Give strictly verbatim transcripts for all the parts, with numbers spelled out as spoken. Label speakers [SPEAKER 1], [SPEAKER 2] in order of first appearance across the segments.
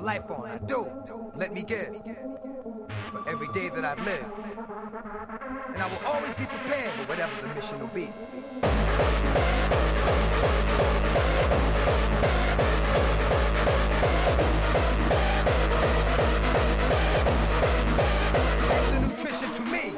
[SPEAKER 1] life on. I do. Let me give for every day that I've lived. And I will always be prepared for whatever the mission will be. That's the nutrition to me.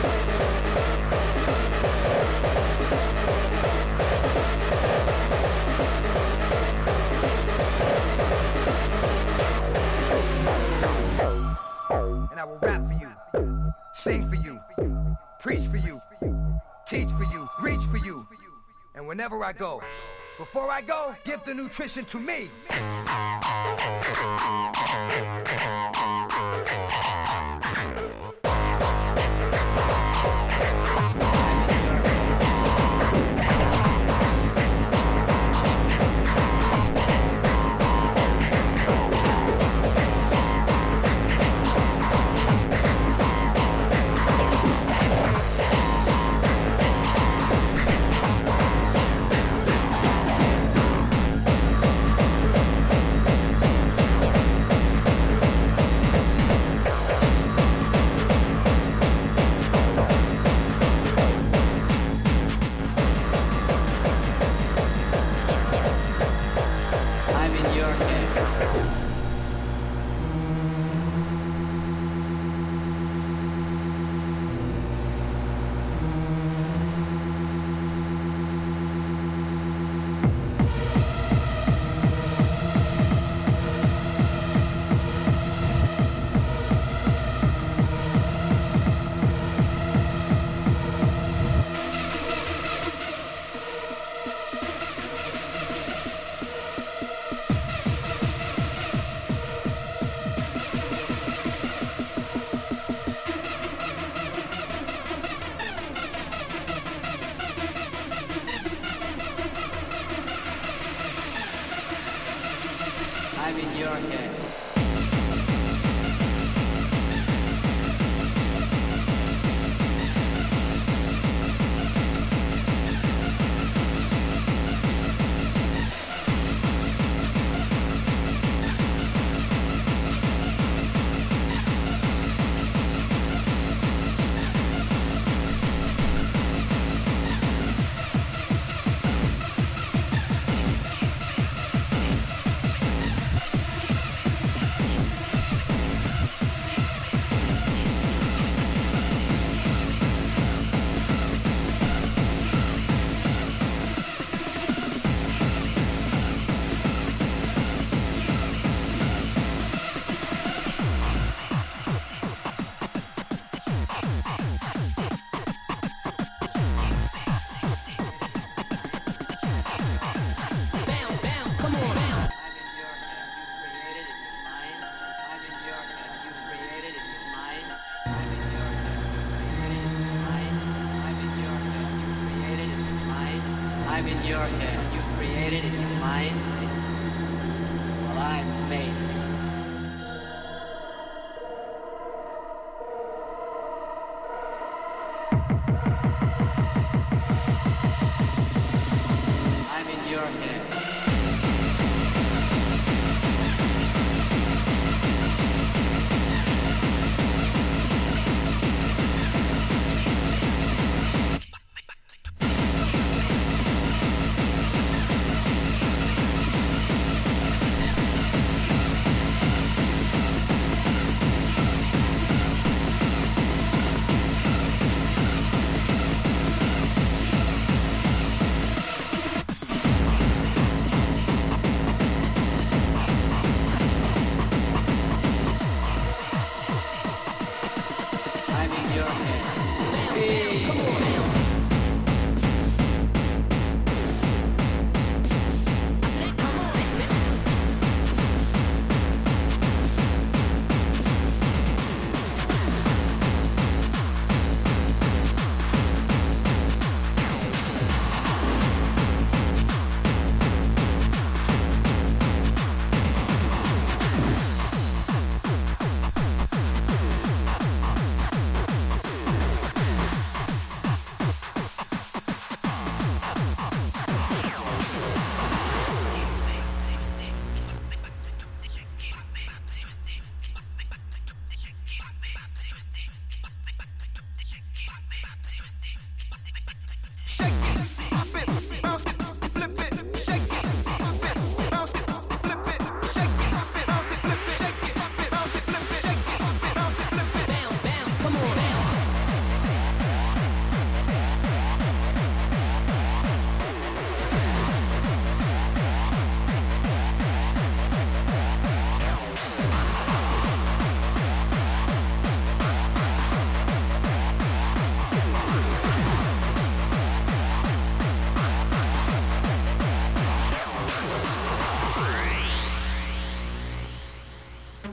[SPEAKER 1] And I will rap for you, sing for you, preach for you, teach for you, reach for you. And whenever I go, before I go, give the nutrition to me.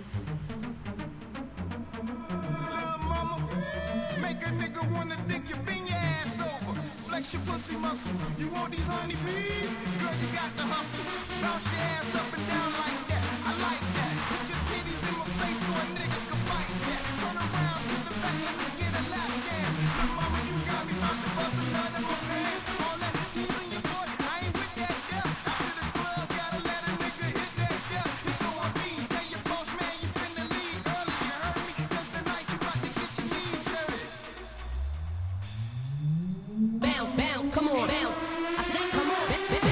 [SPEAKER 1] Make a nigga wanna dick you, bend your ass over. Flex your pussy muscle. You want these honey peas? Girl, you got to hustle. Bounce your ass up and down like that. I like that. Put your titties in my face so a nigga can bite that. Turn around to the back, let me get a lap dance. Now, mama, you got me about to bust a nut in my pants. All that tease in your boy, I ain't with that shit. After the club, gotta let a nigga hit that shit. You know I mean, tell your boss man you finna leave early. You heard me? Cause tonight you about to get your knees dirty.
[SPEAKER 2] Bounce, bounce, come on, bounce. I said, come on, bounce, bounce.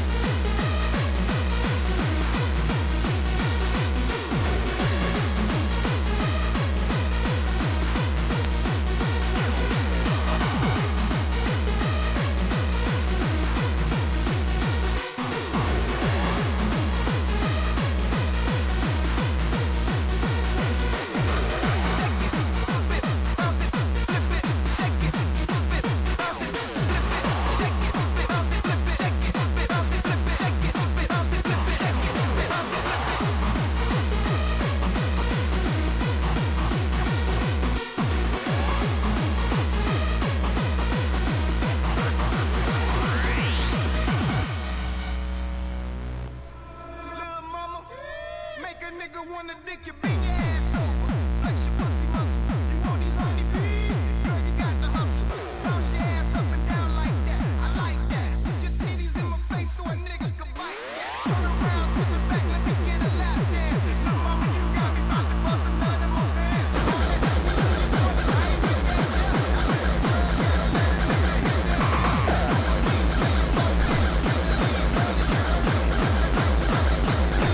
[SPEAKER 1] Make a nigga wanna dick you, bend your ass over. Flex your pussy muscle. You want these honey peas? Girl, you got to hustle. Bounce your ass up and down like that. I like that. Put your titties in my face so a nigga can bite that. Turn around to the back, let me get a lap dance. Now, mama, you got me about to bust a nut in my pants. All that tease in your boy, I ain't with that shit. After the club, gotta let a nigga hit that shit. I mean, tell your boss man you finna leave early. You heard me? Cause tonight you about to get your knees dirty.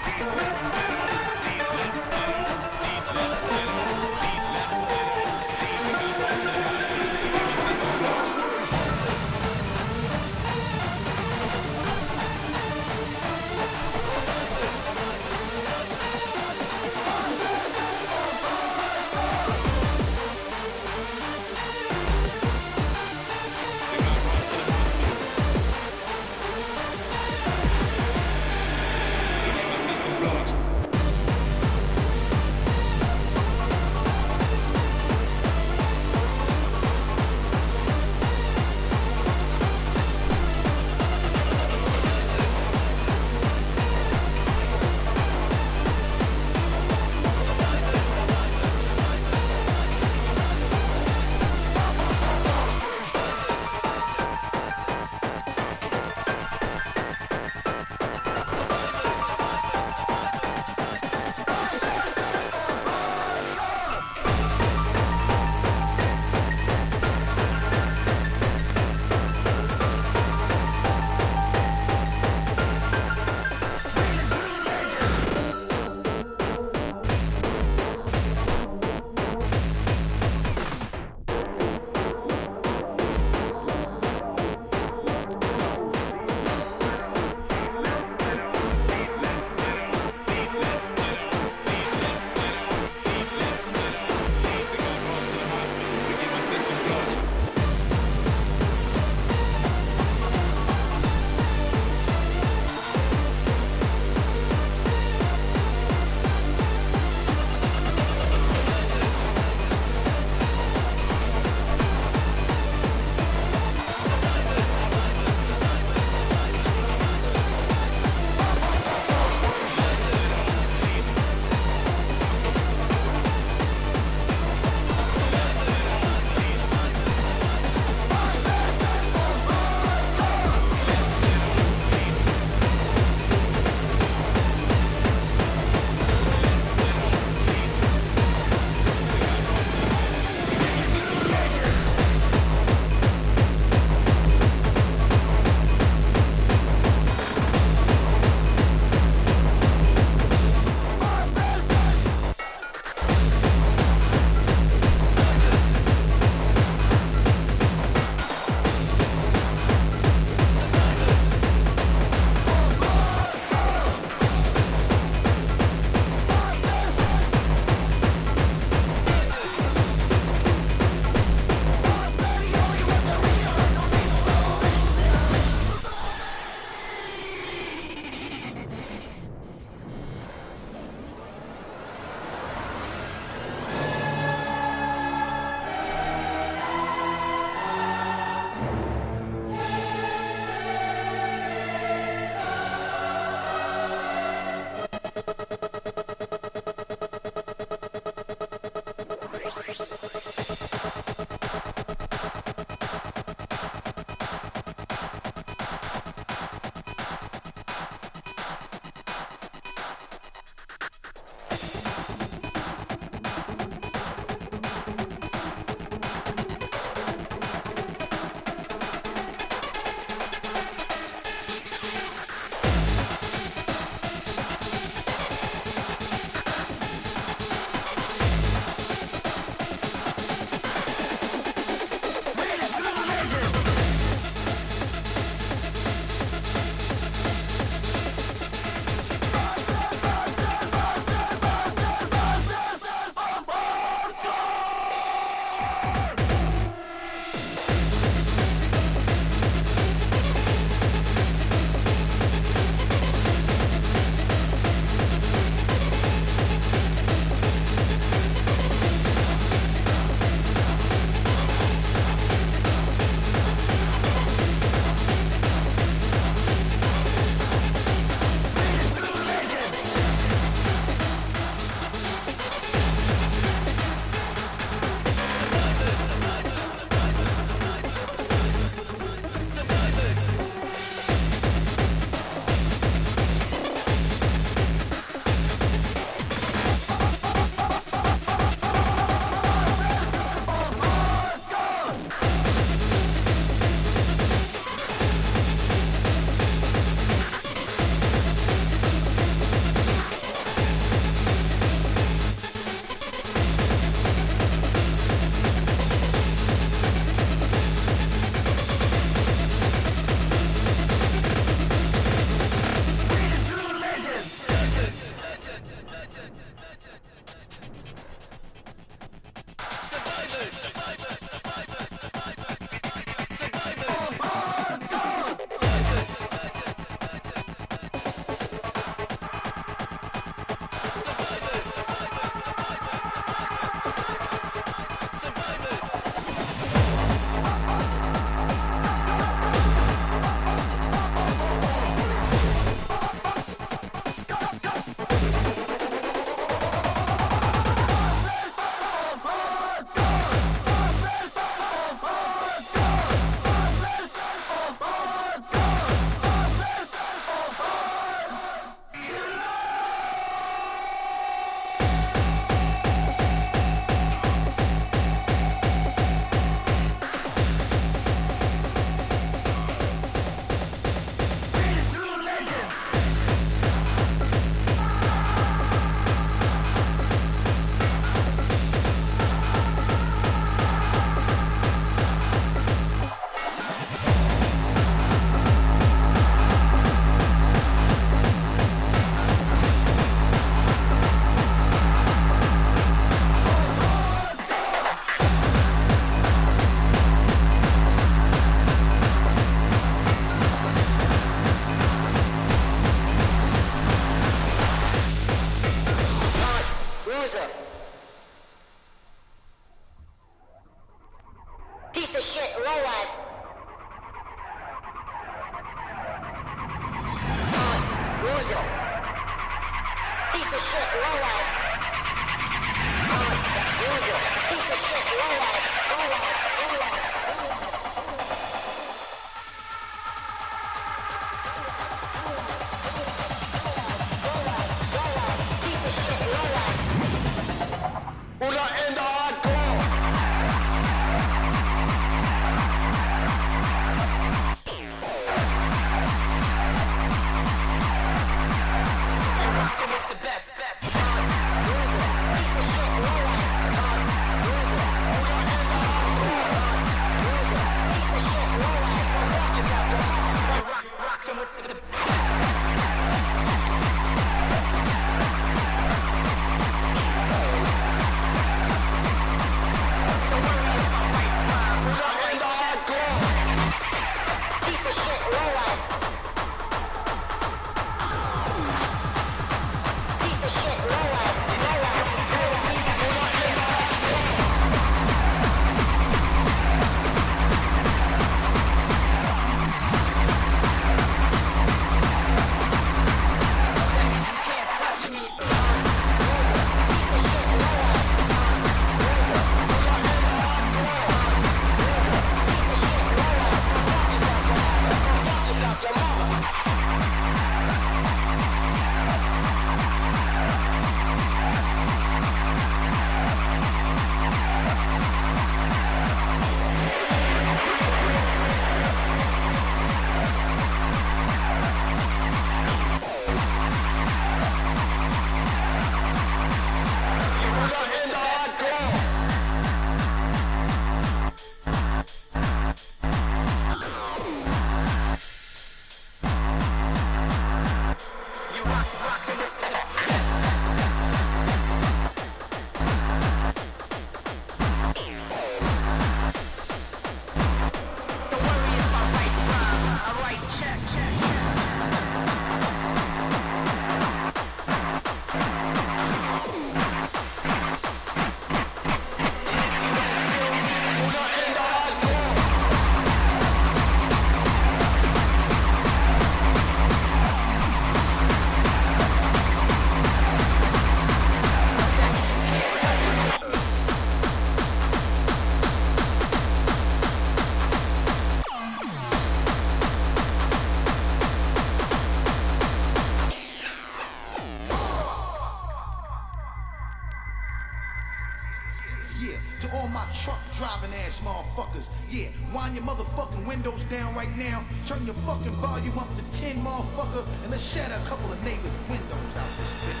[SPEAKER 3] Yeah, to all my truck driving ass motherfuckers. Yeah, wind your motherfucking windows down right now. Turn your fucking volume up to ten, motherfucker, and let's shatter a couple of neighbors' windows out this bitch.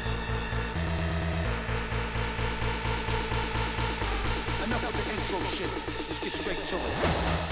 [SPEAKER 3] Enough of the intro shit. Let's get straight to it.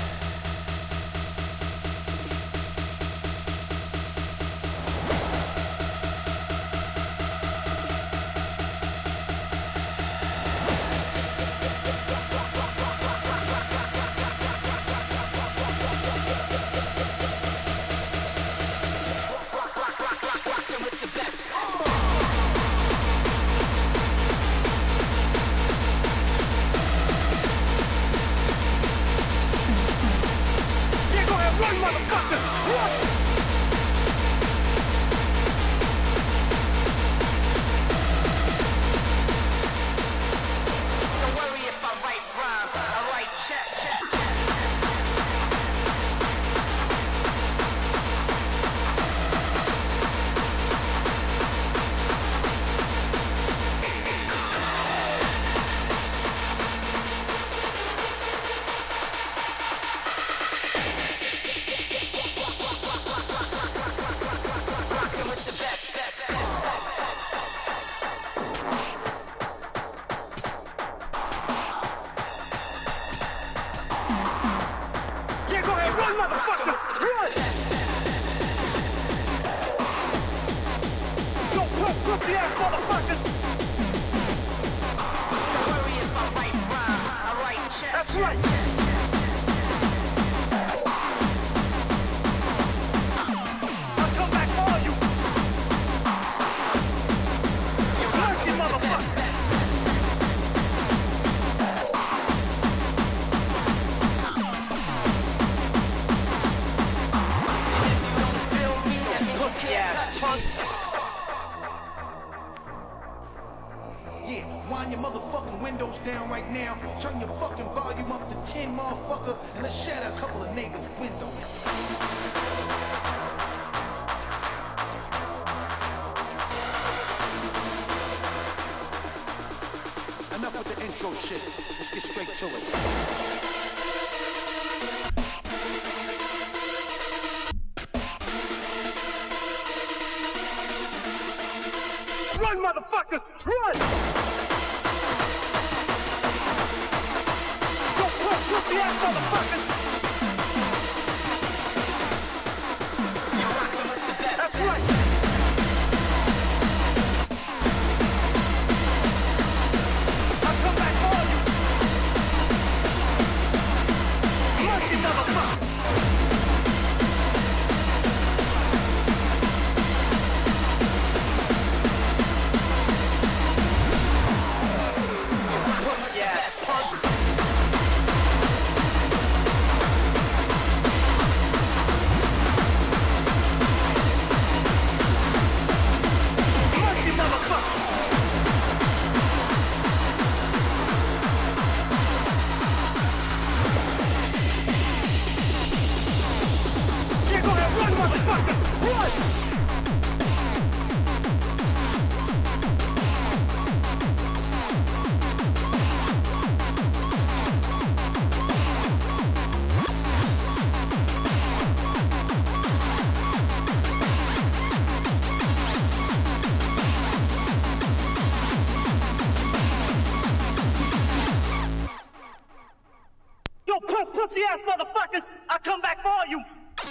[SPEAKER 4] Pussy ass motherfuckers, I come back for you.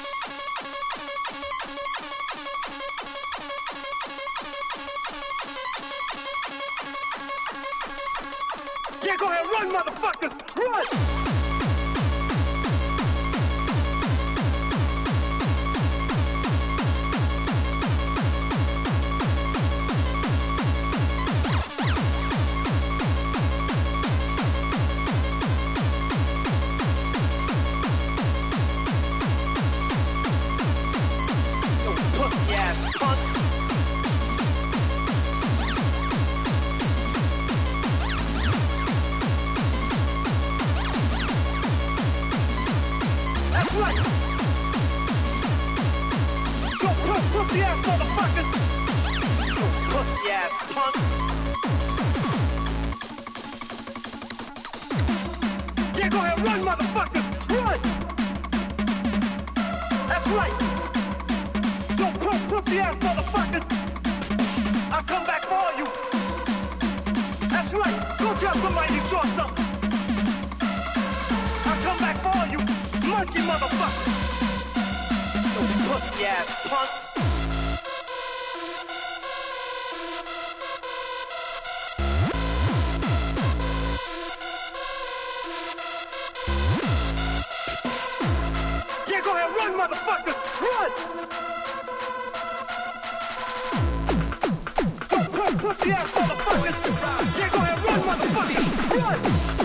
[SPEAKER 4] Yeah, go ahead, run, motherfuckers, run! Pussy ass motherfuckers! Pussy ass punks! Yeah, go ahead, run, motherfuckers, run! That's right. Yo, punk, pussy ass motherfuckers, I'll come back for all you. That's right. Go tell somebody you saw something. I'll come back for all you monkey motherfuckers. Yo, pussy ass punks. Yeah, go ahead, run, motherfuckers, run! Yo, punk, pussy ass motherfuckers. Yeah, go ahead, run, motherfuckers, run!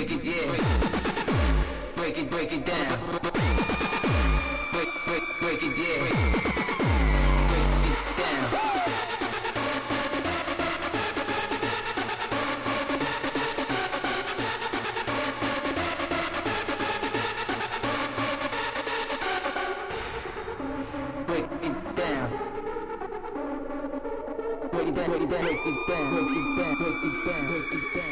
[SPEAKER 5] break it, yeah. Break it, break it down. Break, break, break it, yeah. Break it down. Break it down. Break it down, break it down, break it down, break it down, break it down, break it down, break it down.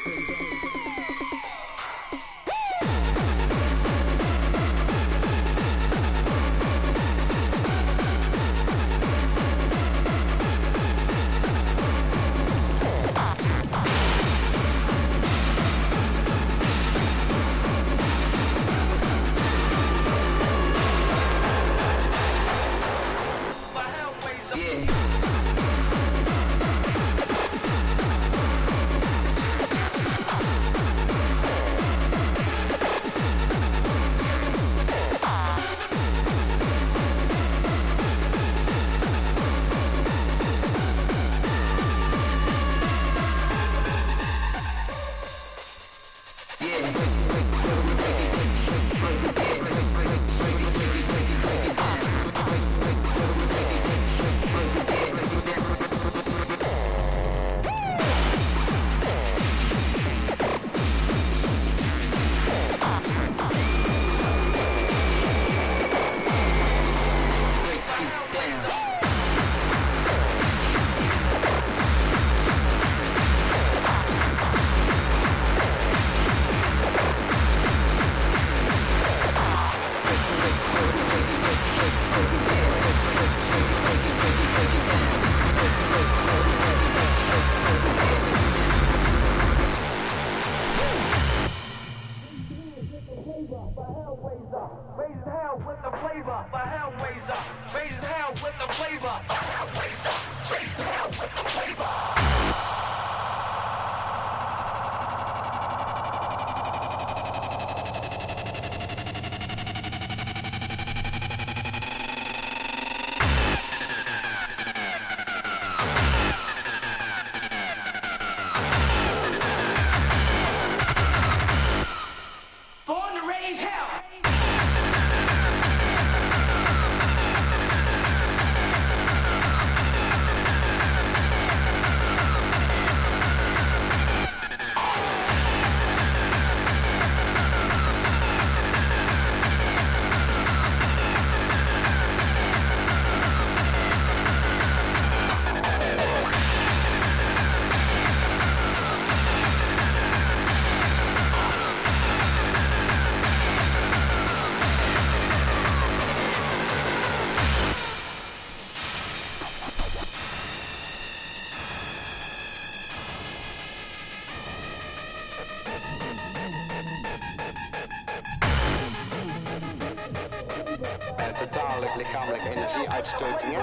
[SPEAKER 6] lichamelijke energieuitstotingen.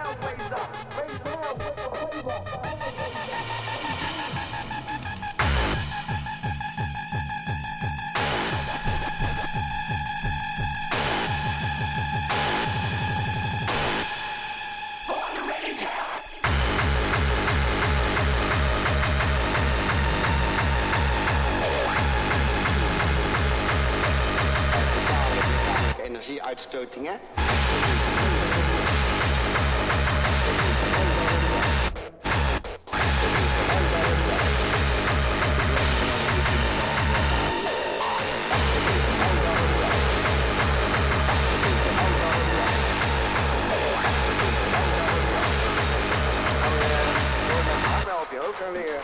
[SPEAKER 6] Energieuitstotingen. Op je hoofd gaan liggen.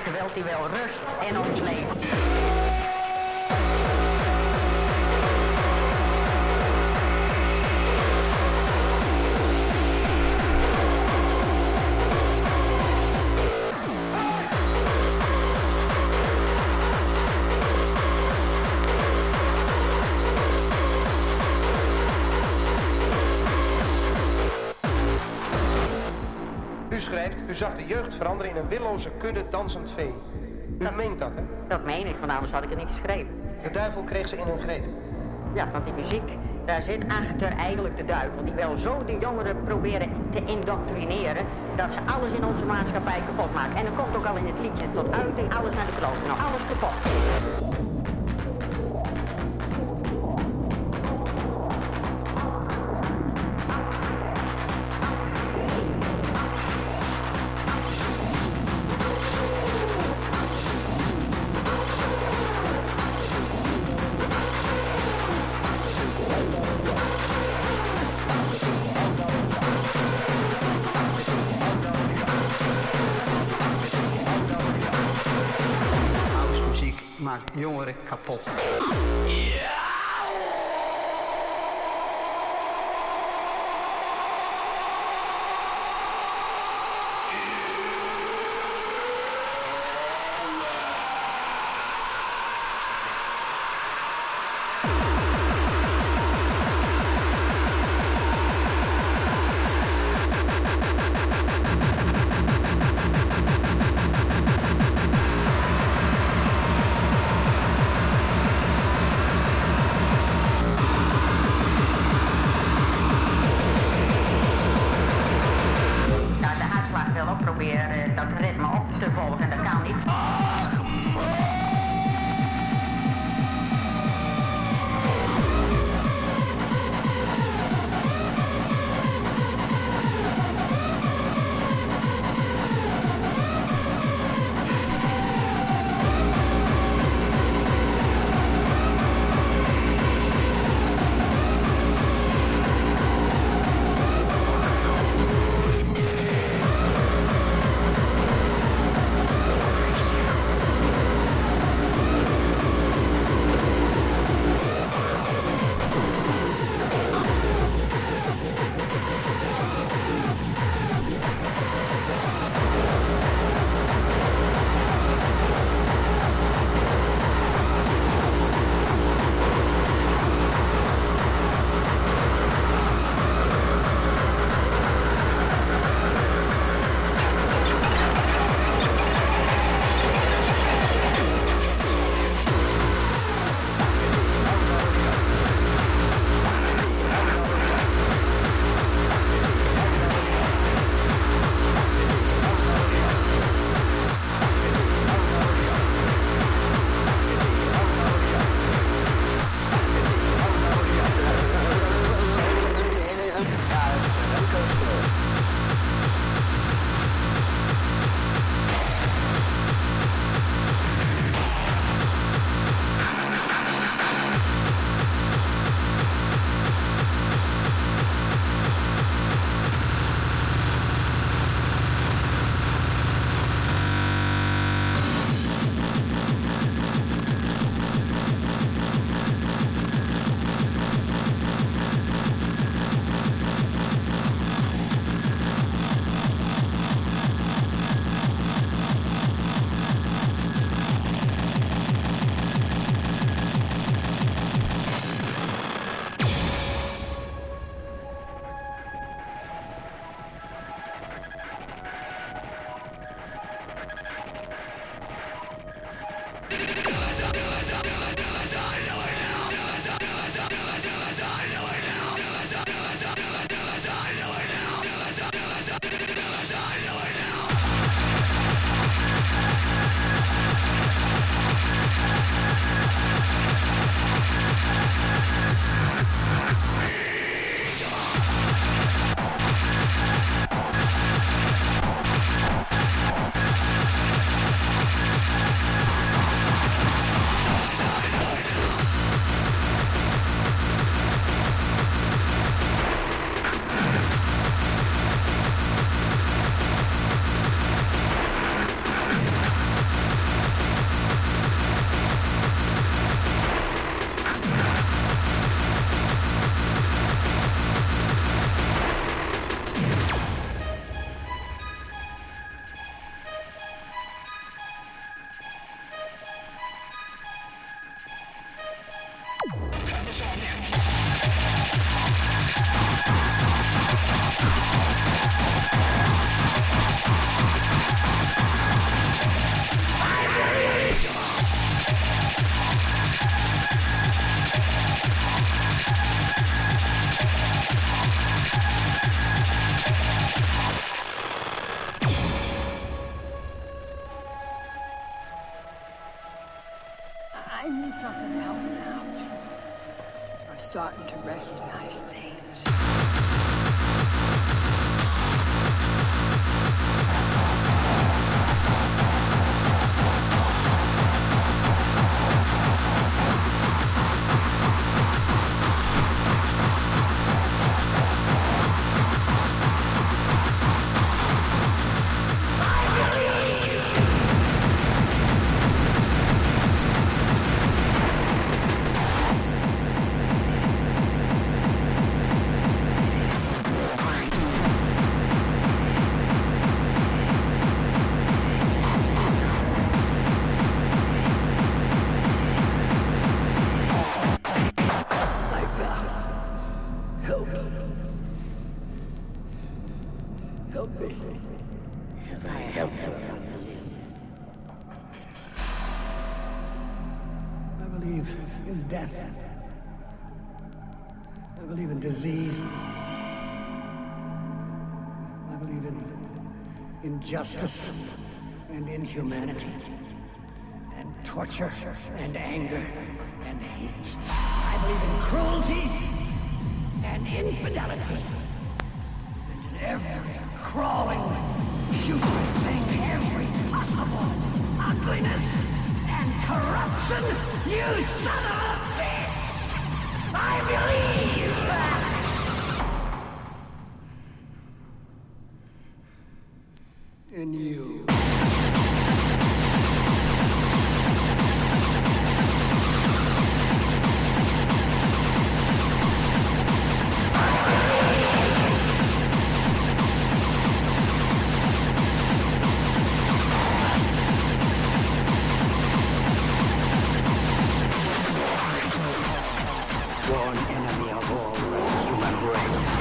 [SPEAKER 7] zeker wilt hij wel rust in ons leven.
[SPEAKER 8] U schrijft, u zag de jeugd veranderen in een willoze kudde dansend vee. U dat, meent dat, hè?
[SPEAKER 7] Dat meen ik, want anders had ik het niet geschreven.
[SPEAKER 8] De duivel kreeg ze in hun greep.
[SPEAKER 7] Ja, want die muziek, daar zit achter eigenlijk de duivel. Die wil zo de jongeren proberen te indoctrineren, dat ze alles in onze maatschappij kapot maken. En dat komt ook al in het liedje tot uiting, alles naar de kloot. Nou, alles kapot. Maakt jongeren kapot. Yeah!
[SPEAKER 9] I need something to help me out. I'm starting to recognize things.
[SPEAKER 10] Disease. I believe in injustice and inhumanity and torture and anger and hate. I believe in cruelty and infidelity and in every crawling, putrid thing, every possible ugliness and corruption. You son of a bitch! I believe that! In you. Sworn enemy of all human race.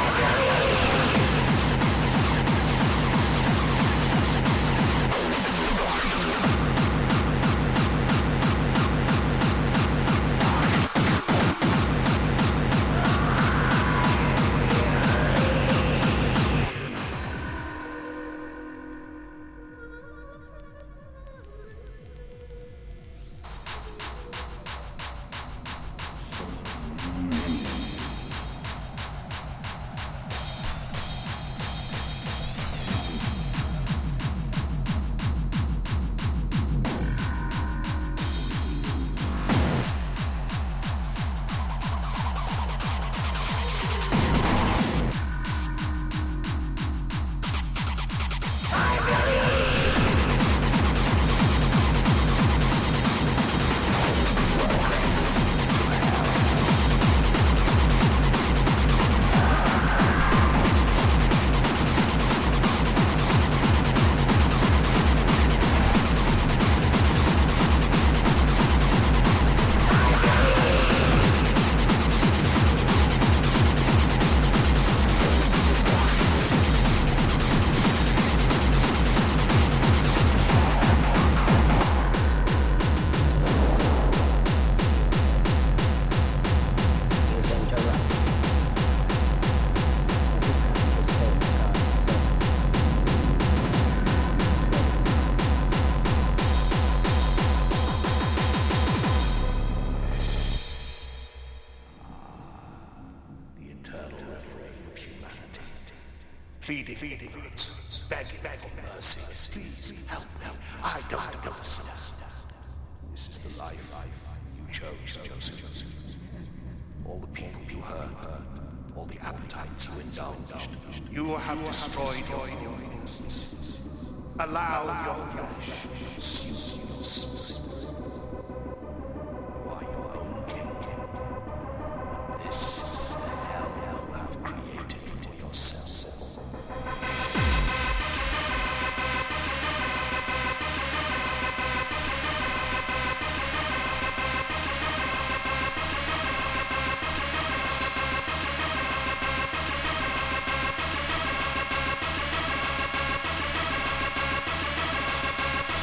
[SPEAKER 11] Pleading, pleading, begging, begging mercy. Please, help, help. I don't understand. This is the life you chose, Joseph. All the people you hurt, all the appetites you indulged. You have destroyed your innocence. Allowed your flesh to consume your spirit. You are your own king. And this is the hell you have created for yourself.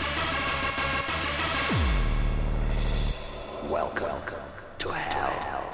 [SPEAKER 11] Welcome to hell.